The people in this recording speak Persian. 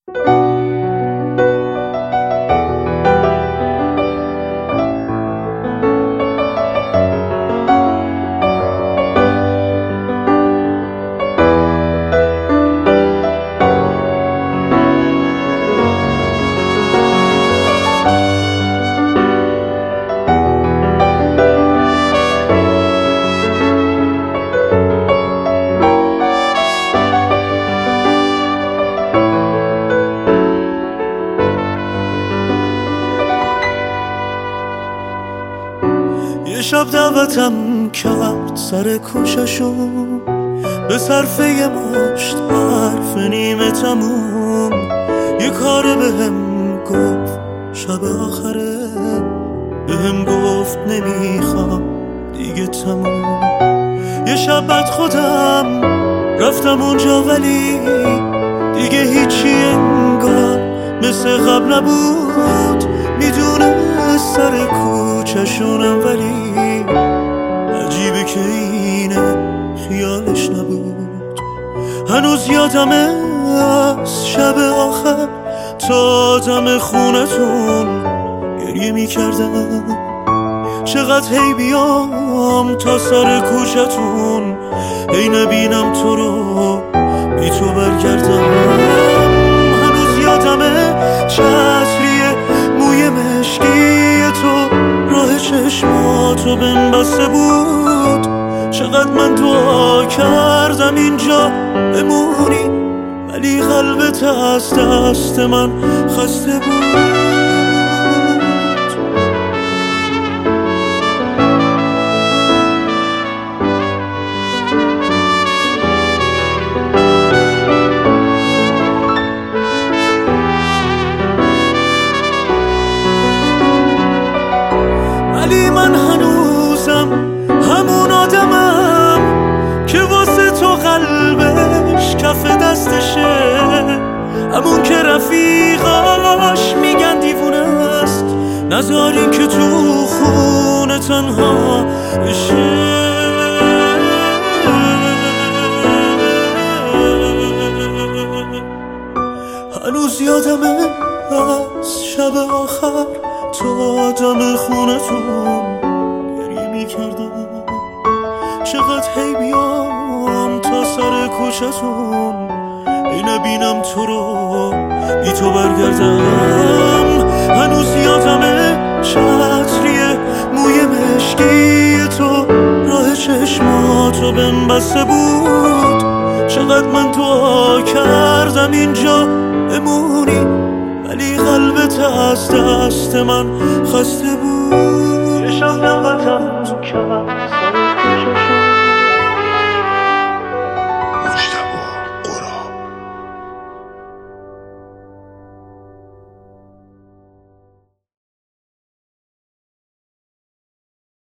یه شب دعوتم کرد سر کوششون، به صرفه مشت حرف نیمه تموم. یه کاره بهم گفت شب آخره، بهم گفت نمیخوام دیگه تموم. یه شب بعد خودم رفتم اونجا ولی دیگه هیچی انگار مثل قبل نبود. میدونه سر کوچشونم ولی عجیبه که اینه خیالش نبود. هنوز یادمه از شب آخر تا دم خونتون گریه میکردم. چقدر هی بیام تا سر کوچتون، هی نبینم تو رو بی تو برگردم. هنوز یادمه چتریه موی مشکی تو راه چشماتو بهم بسته بود. چقدر من دعا کردم اینجا بمونی، ولی قلبت از دست من خسته بود. ولی من هنوزم همون آدمم که واسه تو قلبش کف دستشه، همون که رفیقاش میگن دیوونه است، نذارین که تو خونه تنها بشه. هنوز یادمه از شب آخر تا دم خونتون گریه میکردم. چقدر هی بیام تا سر کوچتون، ای نبینم تو رو بی تو برگردم. هنوز یادمه چتریه موی مشکی تو راه چشماتو بهم بسته بود. چقدر من دعا کردم اینجا بمونی، ولی قلبت از دست من خسته بود. یه شب دعوتم کرد